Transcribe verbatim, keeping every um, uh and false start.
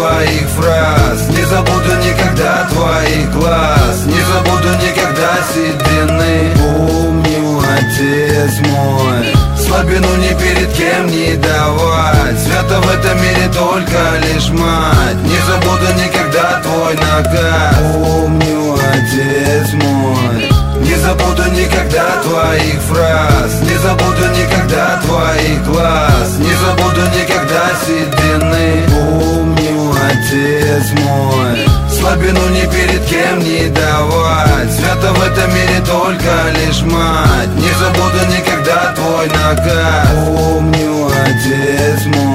твоих фраз, не забуду никогда твоих глаз, не забуду никогда седины. Помню, отец мой, слабину ни перед кем не давать, свято в этом мире только лишь мать. Не забуду никогда твой наказ. Помню, отец мой, не забуду никогда твоих фраз, не забуду никогда твоих глаз, не забуду никогда седины. Помню, отец мой, слабину ни перед кем не давать, свято в этом мире только лишь мать. Не забуду никогда твой наказ. Помню, отец мой.